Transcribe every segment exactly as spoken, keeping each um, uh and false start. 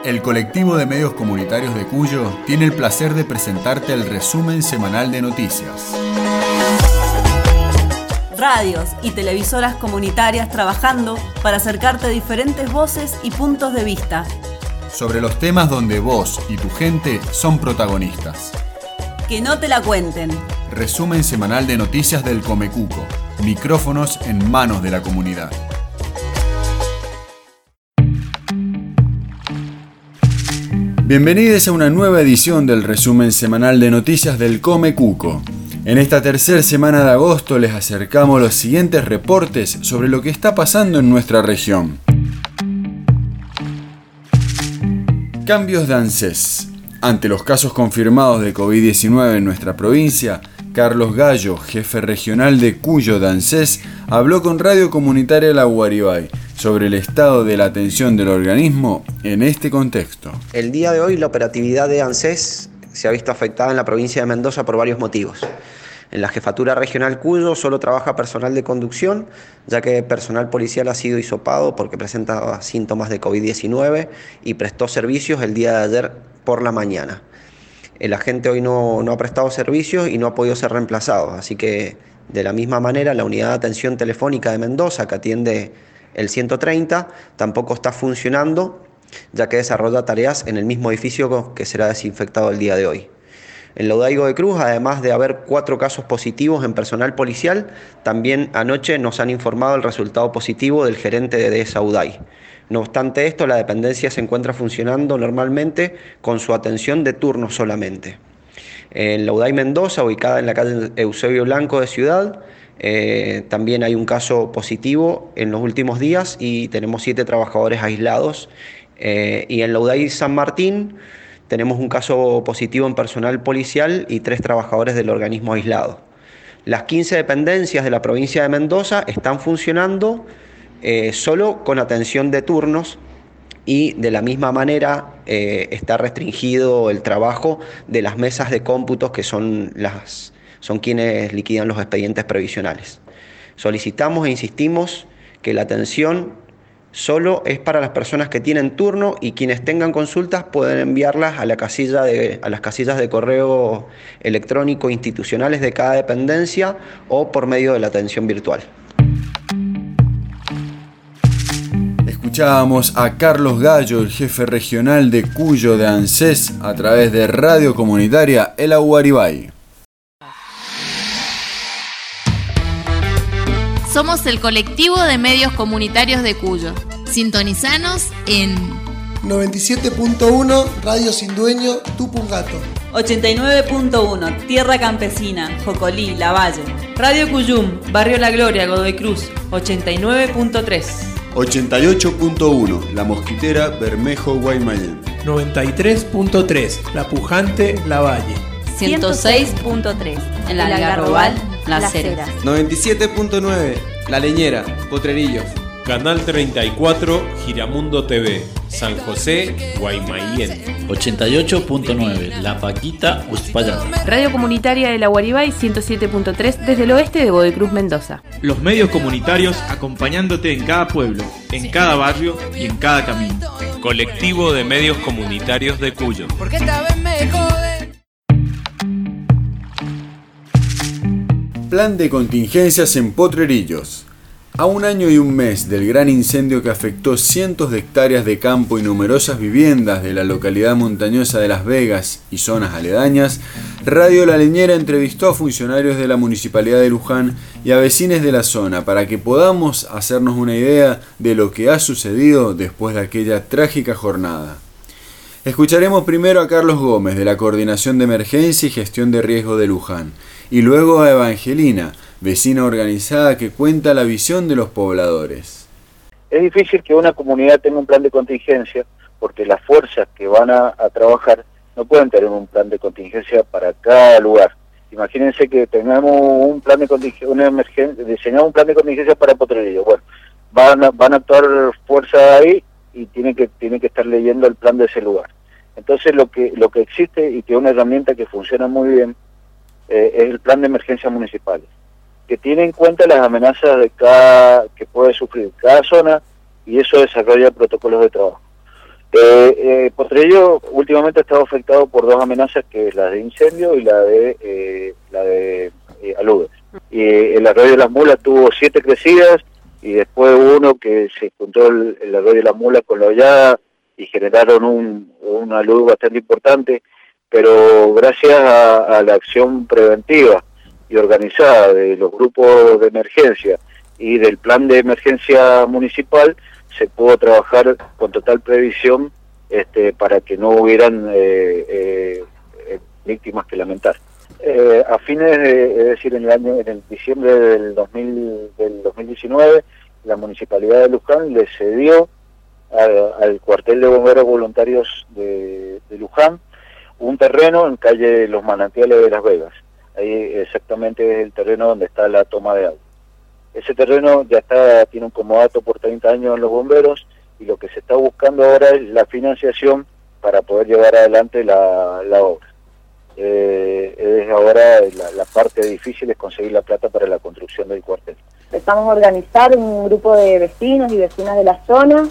El colectivo de medios comunitarios de Cuyo tiene el placer de presentarte el resumen semanal de noticias. Radios y televisoras comunitarias trabajando para acercarte diferentes voces y puntos de vista sobre los temas donde vos y tu gente son protagonistas. Que no te la cuenten. Resumen semanal de noticias del Comecuco. Micrófonos en manos de la comunidad. Bienvenidos a una nueva edición del resumen semanal de noticias del Comecuco. En esta tercera semana de agosto les acercamos los siguientes reportes sobre lo que está pasando en nuestra región. Cambios de ANSES. Ante los casos confirmados de COVID diecinueve en nuestra provincia, Carlos Gallo, jefe regional de Cuyo de ANSES, habló con Radio Comunitaria La Guaribay sobre el estado de la atención del organismo en este contexto. El día de hoy la operatividad de ANSES se ha visto afectada en la provincia de Mendoza por varios motivos. En la Jefatura Regional Cuyo solo trabaja personal de conducción, ya que personal policial ha sido hisopado porque presenta síntomas de COVID diecinueve y prestó servicios el día de ayer por la mañana. El agente hoy no, no ha prestado servicios y no ha podido ser reemplazado, así que de la misma manera la unidad de atención telefónica de Mendoza, que atiende el ciento treinta, tampoco está funcionando, ya que desarrolla tareas en el mismo edificio que será desinfectado el día de hoy. En Laudaigo de Cruz, además de haber cuatro casos positivos en personal policial, también anoche nos han informado el resultado positivo del gerente de D E S A UDAI. No obstante esto, la dependencia se encuentra funcionando normalmente con su atención de turno solamente. En la UDAI Mendoza, ubicada en la calle Eusebio Blanco de Ciudad, eh, también hay un caso positivo en los últimos días y tenemos siete trabajadores aislados. Eh, y en la UDAI San Martín tenemos un caso positivo en personal policial y tres trabajadores del organismo aislado. Las quince dependencias de la provincia de Mendoza están funcionando eh, solo con atención de turnos y de la misma manera eh, está restringido el trabajo de las mesas de cómputos que son, las, son quienes liquidan los expedientes previsionales. Solicitamos e insistimos que la atención solo es para las personas que tienen turno y quienes tengan consultas pueden enviarlas a, la casilla de, a las casillas de correo electrónico institucionales de cada dependencia o por medio de la atención virtual. Escuchábamos a Carlos Gallo, el jefe regional de Cuyo de ANSES, a través de Radio Comunitaria La Guaribay. Somos el colectivo de medios comunitarios de Cuyo. Sintonizanos en noventa y siete punto uno Radio Sin Dueño, Tupungato. ochenta y nueve punto uno Tierra Campesina, Jocolí, Lavalle. Radio Cuyum, Barrio La Gloria, Godoy Cruz. ochenta y nueve punto tres ochenta y ocho punto uno La Mosquitera, Bermejo, Guaymallén. noventa y tres punto tres La Pujante, Lavalle. ciento seis punto tres en la Algarrobal, Las Heras. noventa y siete punto nueve La Leñera, Potrerillos. Canal treinta y cuatro, Giramundo T V, San José, Guaymallén. ochenta y ocho punto nueve La Paquita, Uspallata. Radio Comunitaria de La Guaribay, ciento siete punto tres desde el oeste de Godoy Cruz, Mendoza. Los medios comunitarios acompañándote en cada pueblo, en cada barrio y en cada camino. Colectivo de medios comunitarios de Cuyo. Porque esta vez me joden. Plan de contingencias en Potrerillos. A un año y un mes del gran incendio que afectó cientos de hectáreas de campo y numerosas viviendas de la localidad montañosa de Las Vegas y zonas aledañas, Radio La Leñera entrevistó a funcionarios de la Municipalidad de Luján y a vecinos de la zona para que podamos hacernos una idea de lo que ha sucedido después de aquella trágica jornada. Escucharemos primero a Carlos Gómez de la Coordinación de Emergencia y Gestión de Riesgo de Luján y luego a Evangelina, vecina organizada que cuenta la visión de los pobladores. Es difícil que una comunidad tenga un plan de contingencia porque las fuerzas que van a, a trabajar no pueden tener un plan de contingencia para cada lugar. Imagínense que tengamos un plan de contingencia, una emergencia, diseñamos un plan de contingencia para Potrerillos. Bueno, van a, van a actuar fuerzas ahí y tienen que tienen que estar leyendo el plan de ese lugar. Entonces lo que lo que existe y que es una herramienta que funciona muy bien eh, es el plan de emergencia municipal, que tiene en cuenta las amenazas de cada que puede sufrir cada zona y eso desarrolla protocolos de trabajo. Eh, eh, Potrerillos últimamente ha estado afectado por dos amenazas, que es la de incendio y la de eh, la de eh, aludes. Y eh, el arroyo de las Mulas tuvo siete crecidas y después uno que se juntó el, el arroyo de las Mulas con la hollada y generaron un, un alud bastante importante, pero gracias a, a la acción preventiva y organizada de los grupos de emergencia y del plan de emergencia municipal, se pudo trabajar con total previsión este, para que no hubieran eh, eh, eh, víctimas que lamentar. Eh, a fines, de, es decir, en el año, en el diciembre del, dos mil, del dos mil diecinueve, la Municipalidad de Luján le cedió a, al cuartel de bomberos voluntarios de, de Luján un terreno en calle Los Manantiales de Las Vegas. Ahí exactamente es el terreno donde está la toma de agua. Ese terreno ya está, tiene un comodato por treinta años en los bomberos, y lo que se está buscando ahora es la financiación para poder llevar adelante la, la obra. Eh, es ahora la, la parte difícil es conseguir la plata para la construcción del cuartel. Empezamos a organizar un grupo de vecinos y vecinas de la zona,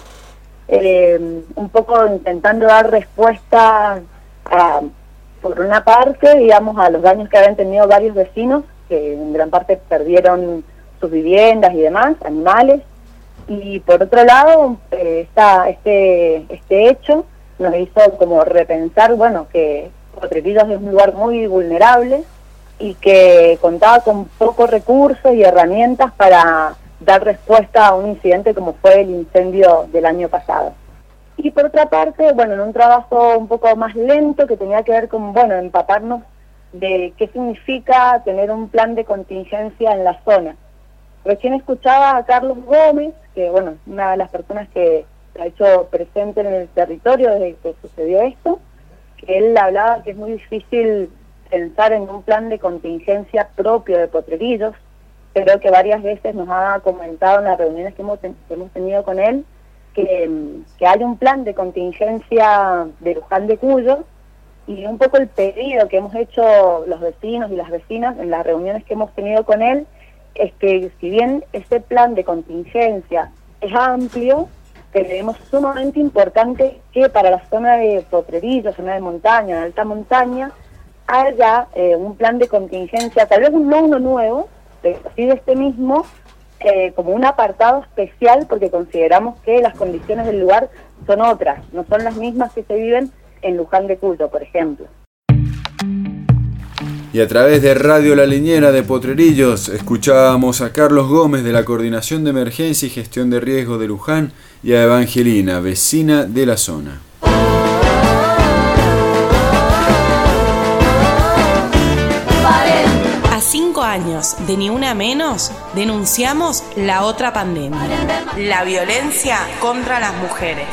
eh, un poco intentando dar respuesta a, por una parte, digamos, a los daños que habían tenido varios vecinos, que en gran parte perdieron sus viviendas y demás, animales, y por otro lado, eh, está, este, este hecho nos hizo como repensar, bueno, que Potrerillos es un lugar muy vulnerable y que contaba con pocos recursos y herramientas para dar respuesta a un incidente como fue el incendio del año pasado. Y por otra parte, bueno, en un trabajo un poco más lento que tenía que ver con, bueno, empaparnos de qué significa tener un plan de contingencia en la zona. Recién escuchaba a Carlos Gómez, que bueno, una de las personas que se ha hecho presente en el territorio desde que sucedió esto, que él hablaba que es muy difícil pensar en un plan de contingencia propio de Potrerillos, pero que varias veces nos ha comentado en las reuniones que hemos, ten, que hemos tenido con él, que, que hay un plan de contingencia de Luján de Cuyo, y un poco el pedido que hemos hecho los vecinos y las vecinas en las reuniones que hemos tenido con él, es que si bien este plan de contingencia es amplio, creemos sumamente importante que para la zona de Potrerillos, zona de montaña, de alta montaña, haya eh, un plan de contingencia, tal vez no uno nuevo, pero sí de este mismo, eh, como un apartado especial, porque consideramos que las condiciones del lugar son otras, no son las mismas que se viven en Luján de Cuyo, por ejemplo. Y a través de Radio La Leñera de Potrerillos escuchábamos a Carlos Gómez de la Coordinación de Emergencia y Gestión de Riesgo de Luján y a Evangelina, vecina de la zona. A cinco años de Ni Una Menos, denunciamos la otra pandemia, la violencia contra las mujeres.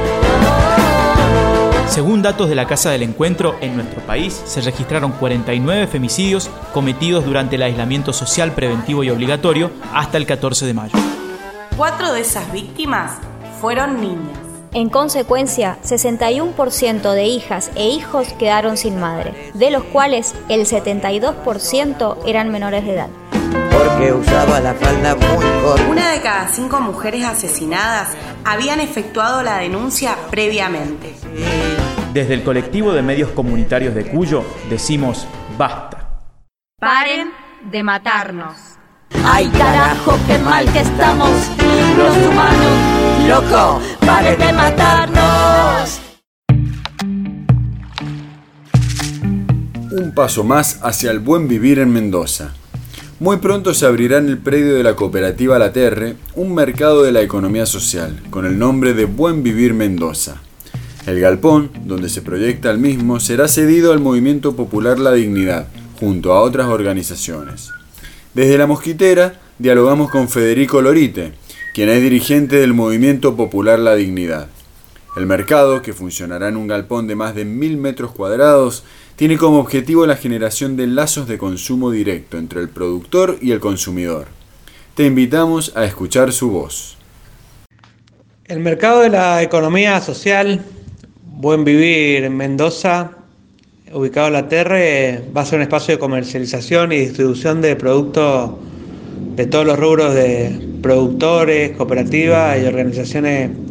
Según datos de la Casa del Encuentro, en nuestro país se registraron cuarenta y nueve femicidios cometidos durante el aislamiento social preventivo y obligatorio hasta el catorce de mayo. Cuatro de esas víctimas fueron niñas. En consecuencia, sesenta y uno por ciento de hijas e hijos quedaron sin madre, de los cuales el setenta y dos por ciento eran menores de edad. Porque usaba la falda muy corta. Una de cada cinco mujeres asesinadas habían efectuado la denuncia previamente. Desde el colectivo de medios comunitarios de Cuyo decimos basta. Paren de matarnos. ¡Ay, carajo, qué mal que estamos los humanos! ¡Loco, paren de matarnos! Un paso más hacia el buen vivir en Mendoza. Muy pronto se abrirá en el predio de la cooperativa La Terre un mercado de la economía social, con el nombre de Buen Vivir Mendoza. El galpón, donde se proyecta el mismo, será cedido al Movimiento Popular La Dignidad, junto a otras organizaciones. Desde La Mosquitera dialogamos con Federico Lorite, quien es dirigente del Movimiento Popular La Dignidad. El mercado, que funcionará en un galpón de más de mil metros cuadrados, tiene como objetivo la generación de lazos de consumo directo entre el productor y el consumidor. Te invitamos a escuchar su voz. El mercado de la economía social, Buen Vivir en Mendoza, ubicado en La Terre, va a ser un espacio de comercialización y distribución de productos de todos los rubros de productores, cooperativas y organizaciones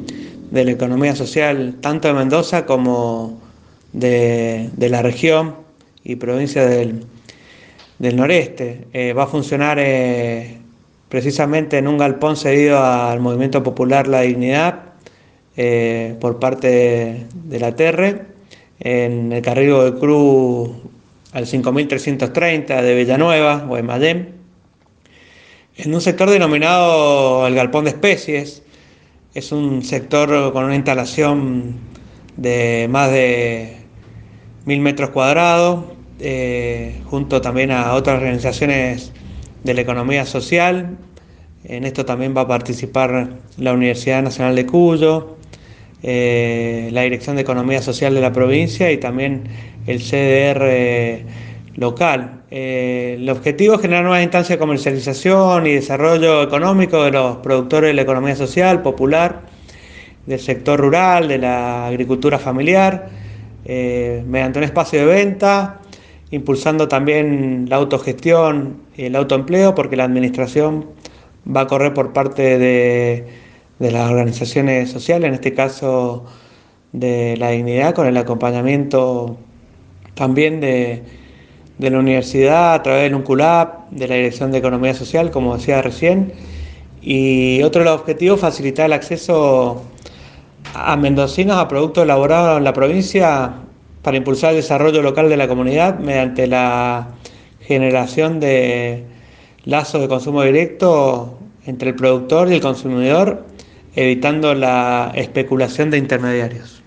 de la economía social tanto de Mendoza como de, de la región y provincia del, del noreste. Eh, va a funcionar eh, precisamente en un galpón cedido al Movimiento Popular La Dignidad eh, por parte de, de la T E R R, en el carril de Cruz al cinco mil trescientos treinta de Villanueva, Guaymallén, en un sector denominado el Galpón de Especies. Es un sector con una instalación de más de mil metros cuadrados, eh, junto también a otras organizaciones de la economía social. En esto también va a participar la Universidad Nacional de Cuyo, eh, la Dirección de Economía Social de la provincia y también el C D R local. Eh, el objetivo es generar nuevas instancias de comercialización y desarrollo económico de los productores de la economía social, popular, del sector rural, de la agricultura familiar, eh, mediante un espacio de venta, impulsando también la autogestión y el autoempleo, porque la administración va a correr por parte de, de las organizaciones sociales, en este caso de La Dignidad, con el acompañamiento también de, de la universidad a través del UNCULAP, de la Dirección de Economía Social, como decía recién. Y otro de los objetivos, facilitar el acceso a mendocinos a productos elaborados en la provincia para impulsar el desarrollo local de la comunidad mediante la generación de lazos de consumo directo entre el productor y el consumidor, evitando la especulación de intermediarios.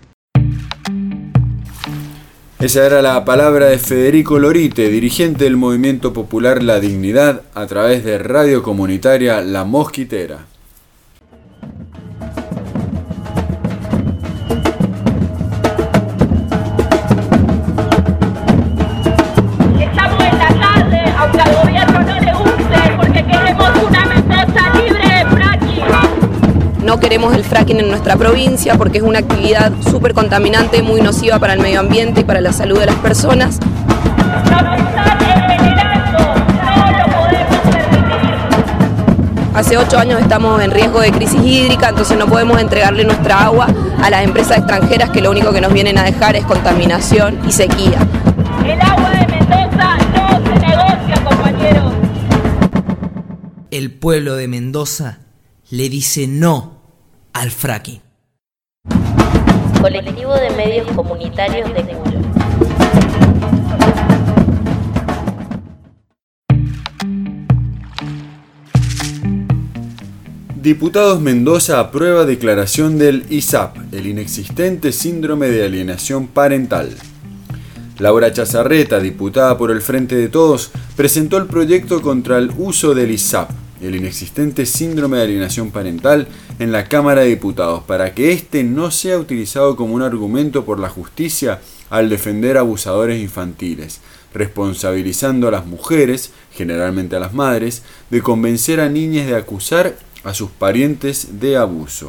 Esa era la palabra de Federico Lorite, dirigente del Movimiento Popular La Dignidad, a través de radio comunitaria La Mosquitera. Estamos en la calle, aunque al gobierno no le guste, porque queremos una Mendoza libre de fracking. No queremos el fracking en nuestra provincia porque es una actividad súper contaminante, muy nociva para el medio ambiente y para la salud de las personas. Nos están envenenando, no lo podemos permitir. Hace ocho años estamos en riesgo de crisis hídrica, entonces no podemos entregarle nuestra agua a las empresas extranjeras que lo único que nos vienen a dejar es contaminación y sequía. El agua de Mendoza no se negocia, compañeros. El pueblo de Mendoza le dice no al fracking. Colectivo de medios comunitarios de Cuyo. Diputados Mendoza aprueba declaración del I S A P, el inexistente síndrome de alienación parental. Laura Chazarreta, diputada por el Frente de Todos, presentó el proyecto contra el uso del I S A P, el inexistente síndrome de alienación parental, en la Cámara de Diputados, para que éste no sea utilizado como un argumento por la justicia al defender abusadores infantiles, responsabilizando a las mujeres, generalmente a las madres, de convencer a niñas de acusar a sus parientes de abuso.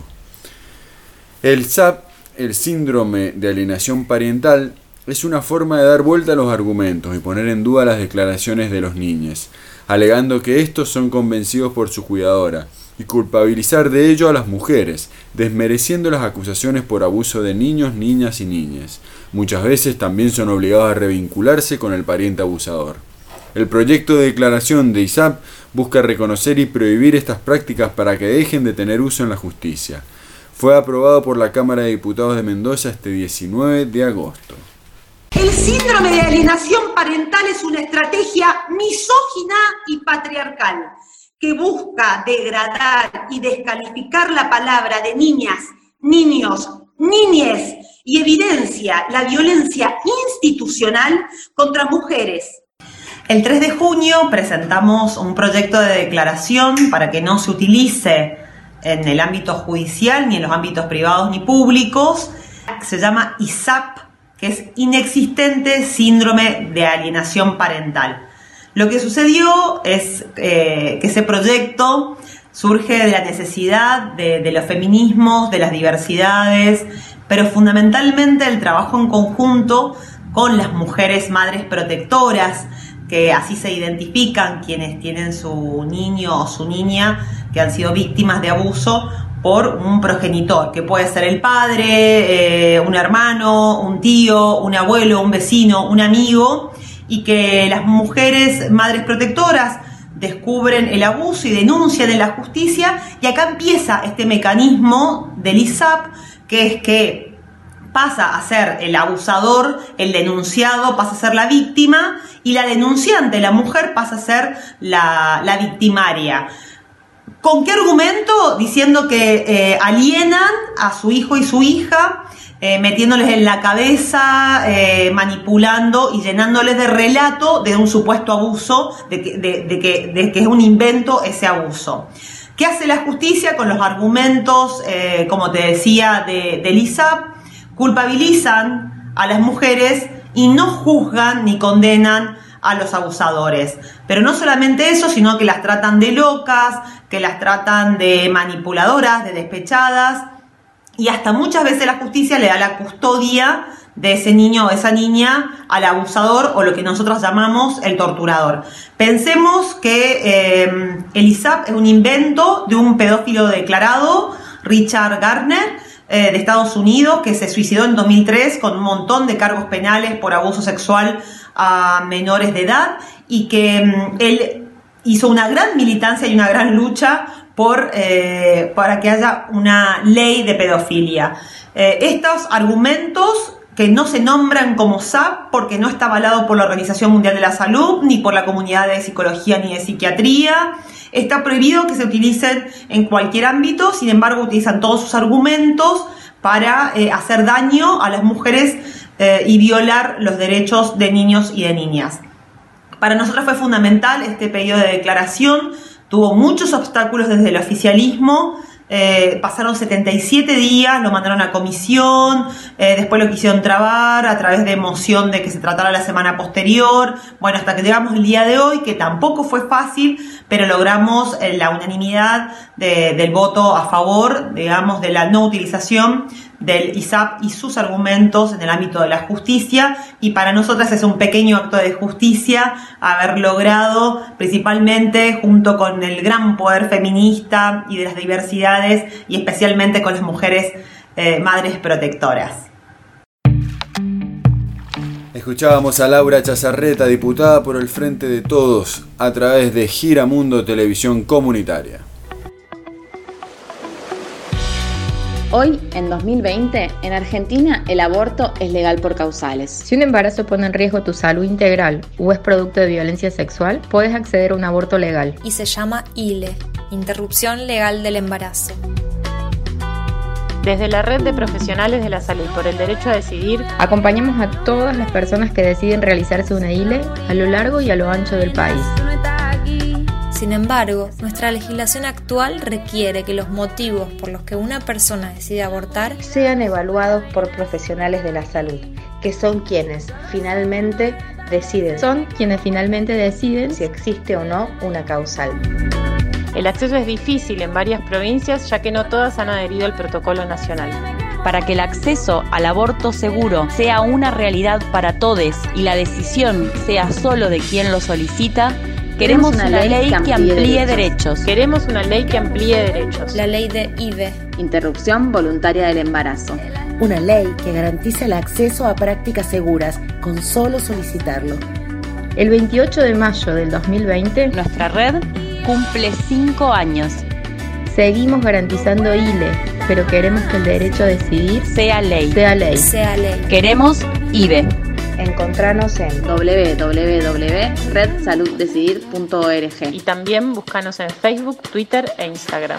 El S A P, el síndrome de alienación parental, es una forma de dar vuelta a los argumentos y poner en duda las declaraciones de los niños, alegando que estos son convencidos por su cuidadora, y culpabilizar de ello a las mujeres, desmereciendo las acusaciones por abuso de niños, niñas y niñas. Muchas veces también son obligados a revincularse con el pariente abusador. El proyecto de declaración de I S A P busca reconocer y prohibir estas prácticas para que dejen de tener uso en la justicia. Fue aprobado por la Cámara de Diputados de Mendoza este diecinueve de agosto. El síndrome de alienación parental es una estrategia misógina y patriarcal que busca degradar y descalificar la palabra de niñas, niños, niñes y evidencia la violencia institucional contra mujeres. El tres de junio presentamos un proyecto de declaración para que no se utilice en el ámbito judicial, ni en los ámbitos privados ni públicos. Se llama I S A P, que es inexistente síndrome de alienación parental. Lo que sucedió es eh, que ese proyecto surge de la necesidad de, de los feminismos, de las diversidades, pero fundamentalmente el trabajo en conjunto con las mujeres madres protectoras, que así se identifican quienes tienen su niño o su niña que han sido víctimas de abuso por un progenitor, que puede ser el padre, eh, un hermano, un tío, un abuelo, un vecino, un amigo, y que las mujeres madres protectoras descubren el abuso y denuncian en la justicia, y acá empieza este mecanismo del I S A P, que es que pasa a ser el abusador, el denunciado pasa a ser la víctima, y la denunciante, la mujer, pasa a ser la, la victimaria. ¿Con qué argumento? Diciendo que eh, alienan a su hijo y su hija, eh, metiéndoles en la cabeza, eh, manipulando y llenándoles de relato de un supuesto abuso, de que, de, de que, de que es un invento ese abuso. ¿Qué hace la justicia con los argumentos, eh, como te decía, de, del I S A P? Culpabilizan a las mujeres y no juzgan ni condenan a los abusadores. Pero no solamente eso, sino que las tratan de locas, que las tratan de manipuladoras, de despechadas, y hasta muchas veces la justicia le da la custodia de ese niño o esa niña al abusador, o lo que nosotros llamamos el torturador. Pensemos que eh, el I S A P es un invento de un pedófilo declarado, Richard Gardner, eh, de Estados Unidos, que se suicidó en dos mil tres con un montón de cargos penales por abuso sexual a menores de edad, y que um, él hizo una gran militancia y una gran lucha por eh, para que haya una ley de pedofilia. Eh, estos argumentos, que no se nombran como S A P porque no está avalado por la Organización Mundial de la Salud, ni por la comunidad de psicología ni de psiquiatría, está prohibido que se utilicen en cualquier ámbito. Sin embargo, utilizan todos sus argumentos para eh, hacer daño a las mujeres eh, y violar los derechos de niños y de niñas. Para nosotros fue fundamental este pedido de declaración. Tuvo muchos obstáculos desde el oficialismo. Eh, pasaron setenta y siete días, lo mandaron a comisión, eh, después lo quisieron trabar a través de moción de que se tratara la semana posterior. Bueno, hasta que llegamos el día de hoy, que tampoco fue fácil, pero logramos eh, la unanimidad de, del voto a favor, digamos, de la no utilización del I S A P y sus argumentos en el ámbito de la justicia. Y para nosotras es un pequeño acto de justicia haber logrado, principalmente junto con el gran poder feminista y de las diversidades, y especialmente con las mujeres eh, madres protectoras. Escuchábamos a Laura Chazarreta, diputada por el Frente de Todos, a través de Giramundo Televisión Comunitaria. Hoy, en dos mil veinte, en Argentina el aborto es legal por causales. Si un embarazo pone en riesgo tu salud integral o es producto de violencia sexual, puedes acceder a un aborto legal. Y se llama I L E, Interrupción Legal del Embarazo. Desde la Red de Profesionales de la Salud por el Derecho a Decidir, acompañamos a todas las personas que deciden realizarse una I L E a lo largo y a lo ancho del país. Sin embargo, nuestra legislación actual requiere que los motivos por los que una persona decide abortar sean evaluados por profesionales de la salud, que son quienes finalmente deciden. Son quienes finalmente deciden si existe o no una causal. El acceso es difícil en varias provincias, ya que no todas han adherido al protocolo nacional. Para que el acceso al aborto seguro sea una realidad para todos y la decisión sea solo de quien lo solicita, queremos una, una ley, ley que amplíe, que amplíe derechos. derechos. Queremos una ley que amplíe derechos. La ley de I V E. Interrupción voluntaria del embarazo. Una ley que garantice el acceso a prácticas seguras con solo solicitarlo. El veintiocho de mayo del dos mil veinte, nuestra red cumple cinco años. Seguimos garantizando I L E, pero queremos que el derecho a decidir sea ley. Sea ley. Sea ley. Queremos I V E. Encontranos en doble u doble u doble u punto red salud decidir punto org y también búscanos en Facebook, Twitter e Instagram.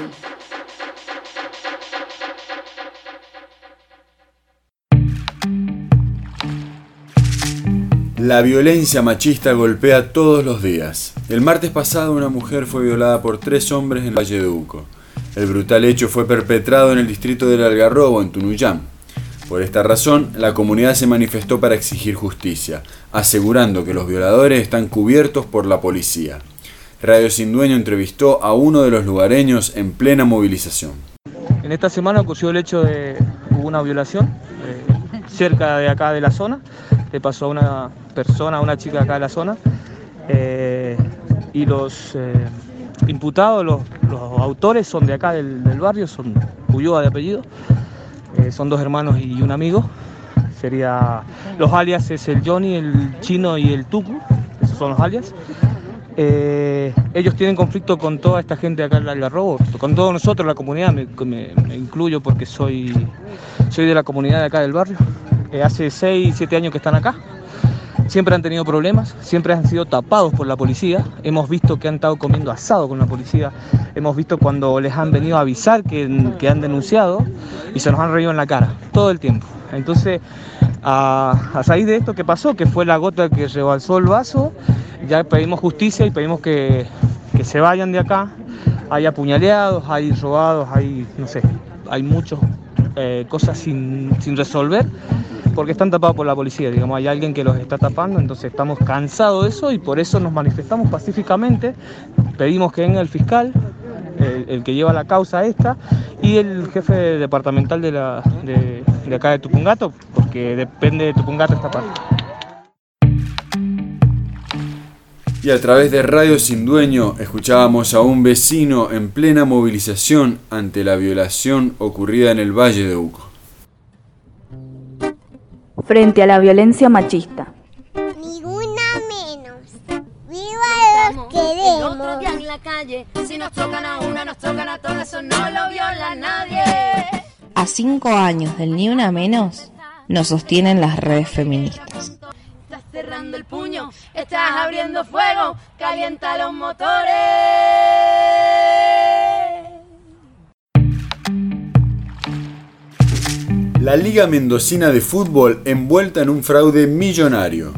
La violencia machista golpea todos los días. El martes pasado una mujer fue violada por tres hombres en el Valle de Uco. El brutal hecho fue perpetrado en el distrito del Algarrobo, en Tunuyán. Por esta razón, la comunidad se manifestó para exigir justicia, asegurando que los violadores están cubiertos por la policía. Radio Sin Dueño entrevistó a uno de los lugareños en plena movilización. En esta semana ocurrió el hecho de hubo una violación eh, cerca de acá de la zona. Le pasó a una persona, a una chica acá de la zona, eh, y los eh, imputados, los, los autores son de acá del, del barrio, son Ulloa de apellido. Eh, son dos hermanos y un amigo. Sería, los alias es el Johnny, el Chino y el Tucu. Esos son los alias. Eh, ellos tienen conflicto con toda esta gente acá en Algarrobo, con todos nosotros, la comunidad, me, me, me incluyo porque soy, soy de la comunidad de acá del barrio. Eh, hace seis, siete años que están acá. Siempre han tenido problemas, siempre han sido tapados por la policía. Hemos visto que han estado comiendo asado con la policía. Hemos visto cuando les han venido a avisar que, que han denunciado y se nos han reído en la cara todo el tiempo. Entonces, a, a raíz de esto que pasó, que fue la gota que rebalsó el vaso, ya pedimos justicia y pedimos que, que se vayan de acá. Hay apuñaleados, hay robados, hay, no sé, hay muchas eh, cosas sin, sin resolver porque están tapados por la policía, digamos, hay alguien que los está tapando, entonces estamos cansados de eso y por eso nos manifestamos pacíficamente, pedimos que venga el fiscal, el, el que lleva la causa esta, y el jefe departamental de, la, de, de acá de Tupungato, porque depende de Tupungato esta parte. Y a través de Radio Sin Dueño escuchábamos a un vecino en plena movilización ante la violación ocurrida en el Valle de Uco. Frente a la violencia machista. Ni una menos. ¡Viva los queremos! El otro día en la calle, si nos tocan a una, nos tocan a todas, eso no lo viola nadie. A cinco años del Ni Una Menos, nos sostienen las redes feministas. Estás cerrando el puño, estás abriendo fuego, calienta los motores. La Liga Mendocina de Fútbol envuelta en un fraude millonario.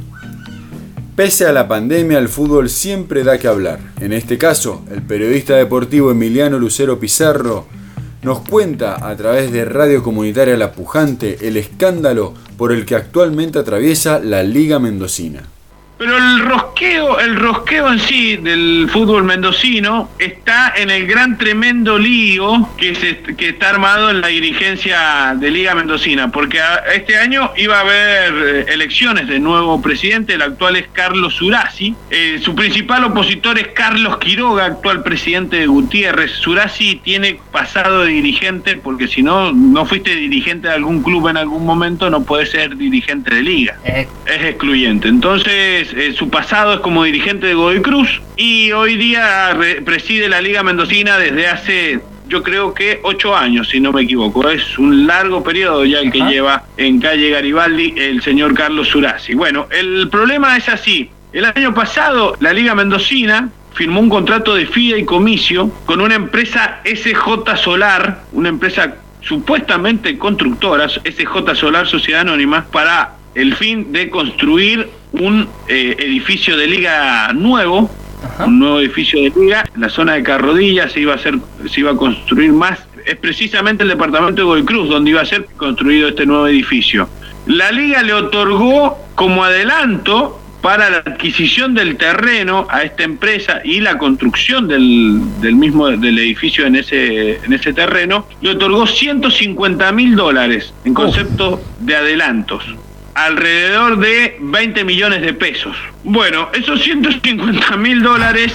Pese a la pandemia, el fútbol siempre da que hablar. En este caso, el periodista deportivo Emiliano Lucero Pizarro nos cuenta a través de Radio Comunitaria La Pujante el escándalo por el que actualmente atraviesa la Liga Mendocina. Pero el rosqueo, el rosqueo en sí del fútbol mendocino está en el gran tremendo lío que, se, que está armado en la dirigencia de Liga Mendocina, porque a, este año iba a haber elecciones de nuevo presidente, el actual es Carlos Surasi, eh, su principal opositor es Carlos Quiroga, actual presidente de Gutiérrez. Surasi tiene pasado de dirigente, porque si no, no fuiste dirigente de algún club en algún momento, no puedes ser dirigente de Liga, eh. es excluyente. Entonces, Eh, su pasado es como dirigente de Godoy Cruz y hoy día re- preside la Liga Mendocina desde hace, yo creo que ocho años, si no me equivoco. Es un largo periodo ya el que Ajá. lleva en calle Garibaldi el señor Carlos Surasi. Bueno, el problema es así. El año pasado la Liga Mendocina firmó un contrato de fideicomiso con una empresa S J Solar, una empresa supuestamente constructora, S J Solar Sociedad Anónima, para el fin de construir un eh, edificio de Liga nuevo, Ajá. un nuevo edificio de Liga en la zona de Carrodilla. Se iba a hacer, se iba a construir más, es precisamente el departamento de Godoy Cruz donde iba a ser construido este nuevo edificio. La Liga le otorgó como adelanto para la adquisición del terreno a esta empresa y la construcción del, del mismo del edificio en ese en ese terreno, le otorgó ciento cincuenta mil dólares en concepto Uf. de adelantos, alrededor de veinte millones de pesos. Bueno, esos ciento cincuenta mil dólares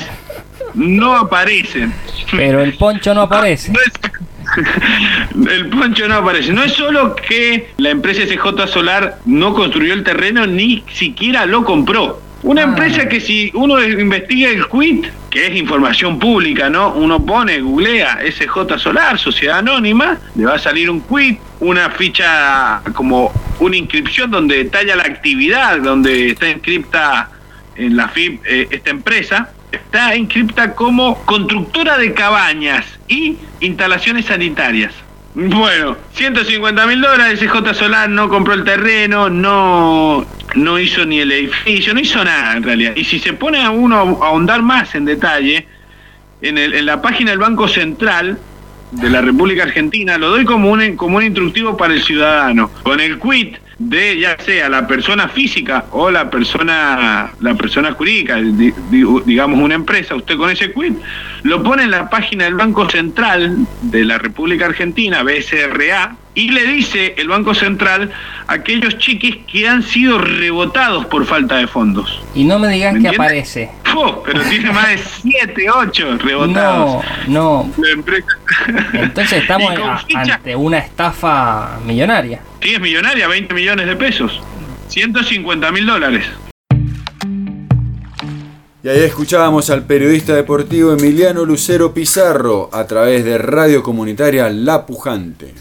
no aparecen. Pero el poncho no aparece. No es, el poncho no aparece. No es solo que la empresa S J Solar no construyó el terreno, ni siquiera lo compró. Una ah. empresa que si uno investiga el quit, que es información pública, ¿no? Uno pone, googlea S J Solar, Sociedad Anónima, le va a salir un quit, una ficha como una inscripción donde detalla la actividad, donde está inscripta en la F I P eh, esta empresa, está inscripta como constructora de cabañas y instalaciones sanitarias. Bueno, ciento cincuenta mil dólares, S J Solar no compró el terreno, no, no hizo ni el edificio, no hizo nada en realidad. Y si se pone a uno a ahondar más en detalle, en, el, en la página del Banco Central de la República Argentina, lo doy como un, como un instructivo para el ciudadano, con el quit de ya sea la persona física o la persona la persona jurídica, di, di, digamos una empresa, usted con ese quit lo pone en la página del Banco Central de la República Argentina, B S R A, y le dice el Banco Central a aquellos chiquis que han sido rebotados por falta de fondos. Y no me digan que aparece. bajó, pero tiene más de siete, ocho rebotados. No, no. La empresa. Entonces estamos a, ante una estafa millonaria. Sí, es millonaria, veinte millones de pesos. ciento cincuenta mil dólares. Y ahí escuchábamos al periodista deportivo Emiliano Lucero Pizarro a través de Radio Comunitaria La Pujante.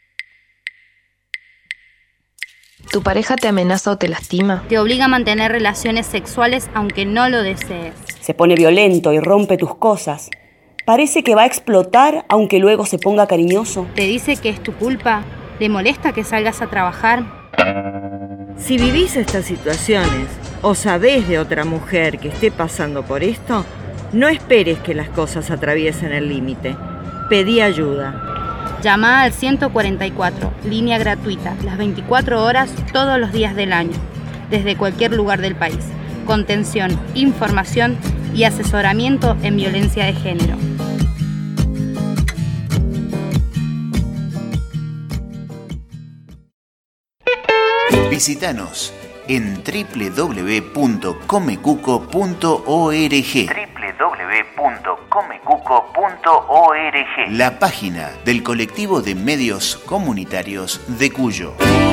¿Tu pareja te amenaza o te lastima? Te obliga a mantener relaciones sexuales aunque no lo desees. Se pone violento y rompe tus cosas. Parece que va a explotar aunque luego se ponga cariñoso. Te dice que es tu culpa. ¿Te molesta que salgas a trabajar? Si vivís estas situaciones o sabés de otra mujer que esté pasando por esto, no esperes que las cosas atraviesen el límite. Pedí ayuda. Llama al ciento cuarenta y cuatro, línea gratuita, las veinticuatro horas, todos los días del año, desde cualquier lugar del país. Contención, información y asesoramiento en violencia de género. Visítanos en doble u doble u doble u punto comecuco punto org. doble u doble u doble u punto comecuco punto org. La página del colectivo de medios comunitarios de Cuyo.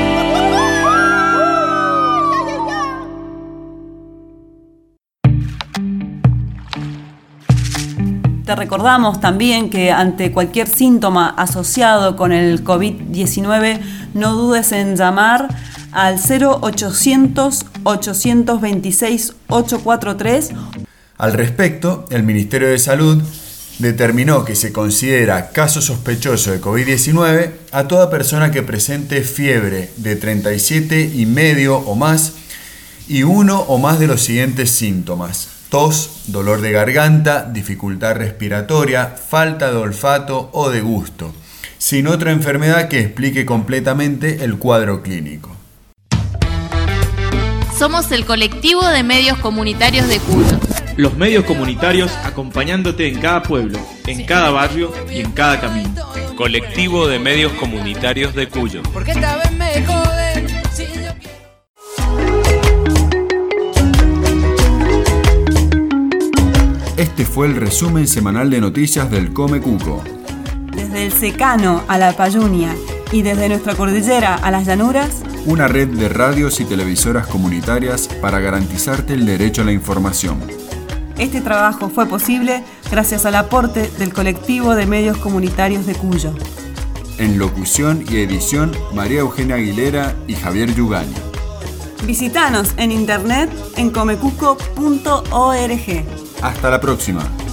Te recordamos también que ante cualquier síntoma asociado con el COVID diecinueve, no dudes en llamar al cero ochocientos, ochocientos veintiséis, ochocientos cuarenta y tres. Al respecto, el Ministerio de Salud determinó que se considera caso sospechoso de COVID diecinueve a toda persona que presente fiebre de treinta y siete y medio o más y uno o más de los siguientes síntomas: tos, dolor de garganta, dificultad respiratoria, falta de olfato o de gusto, sin otra enfermedad que explique completamente el cuadro clínico. Somos el colectivo de medios comunitarios de Cuyo. Los medios comunitarios acompañándote en cada pueblo, en cada barrio y en cada camino. Colectivo de medios comunitarios de Cuyo. Porque esta vez me joden, si yo... Este fue el resumen semanal de noticias del Comecuco. Desde el secano a la Payunia y desde nuestra cordillera a las llanuras, una red de radios y televisoras comunitarias para garantizarte el derecho a la información. Este trabajo fue posible gracias al aporte del colectivo de medios comunitarios de Cuyo. En locución y edición, María Eugenia Aguilera y Javier Yugani. Visítanos en internet en comecuco punto org. Hasta la próxima.